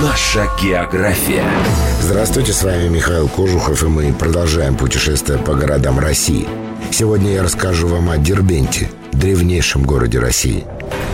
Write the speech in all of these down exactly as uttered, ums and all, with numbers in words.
Наша география. Здравствуйте, с вами Михаил Кожухов, и мы продолжаем путешествие по городам России. Сегодня я расскажу вам о Дербенте, древнейшем городе России.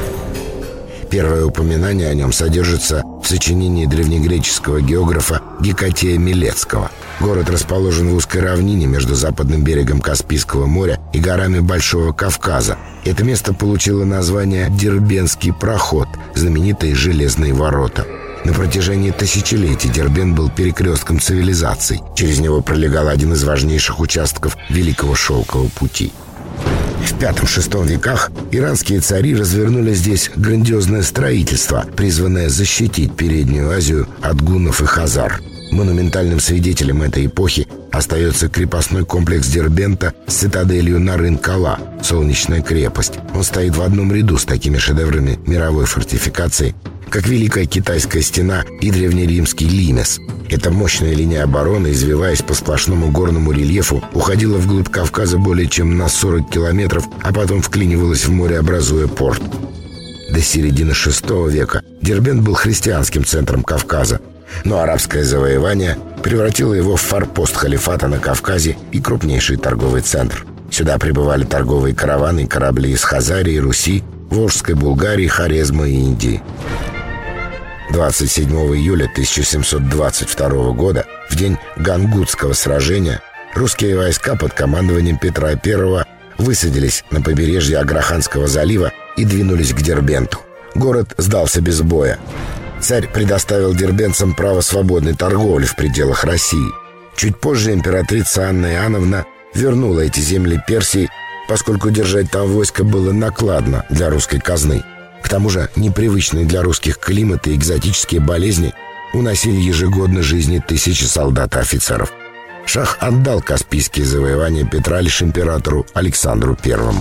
Первое упоминание о нем содержится в сочинении древнегреческого географа Гекатея Милецкого. Город расположен в узкой равнине между западным берегом Каспийского моря и горами Большого Кавказа. Это место получило название Дербентский проход, знаменитые железные ворота. На протяжении тысячелетий Дербент был перекрестком цивилизаций. Через него пролегал один из важнейших участков Великого Шелкового пути. В пятом-шестом веках иранские цари развернули здесь грандиозное строительство, призванное защитить Переднюю Азию от гуннов и хазар. Монументальным свидетелем этой эпохи остается крепостной комплекс Дербента с цитаделью Нарын-Кала, Солнечная крепость. Он стоит в одном ряду с такими шедеврами мировой фортификации, как Великая Китайская стена и древнеримский Лимес. Эта мощная линия обороны, извиваясь по сплошному горному рельефу, уходила вглубь Кавказа более чем на сорок километров, а потом вклинивалась в море, образуя порт. До середины шестого века Дербент был христианским центром Кавказа, но арабское завоевание превратило его в форпост халифата на Кавказе и крупнейший торговый центр. Сюда прибывали торговые караваны и корабли из Хазарии, Руси, Волжской Булгарии, Хорезма и Индии. двадцать седьмого июля тысяча семьсот двадцать второго года, в день Гангутского сражения, русские войска под командованием Петра Первого высадились на побережье Аграханского залива и двинулись к Дербенту. Город сдался без боя. Царь предоставил дербентцам право свободной торговли в пределах России. Чуть позже императрица Анна Иоанновна вернула эти земли Персии, поскольку держать там войско было накладно для русской казны. К тому же непривычные для русских климат и экзотические болезни уносили ежегодно жизни тысячи солдат и офицеров. Шах отдал каспийские завоевания Петра лишь императору Александру Первому.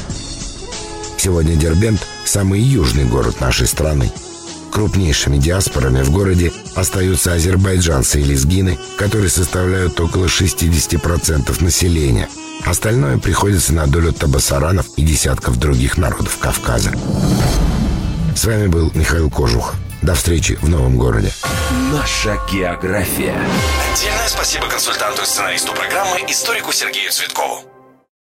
Сегодня Дербент – самый южный город нашей страны. Крупнейшими диаспорами в городе остаются азербайджанцы и лезгины, которые составляют около шестьдесят процентов населения. Остальное приходится на долю табасаранов и десятков других народов Кавказа. С вами был Михаил Кожухов. До встречи в новом городе. Наша география. Отдельное спасибо консультанту и сценаристу программы, историку Сергею Цветкову.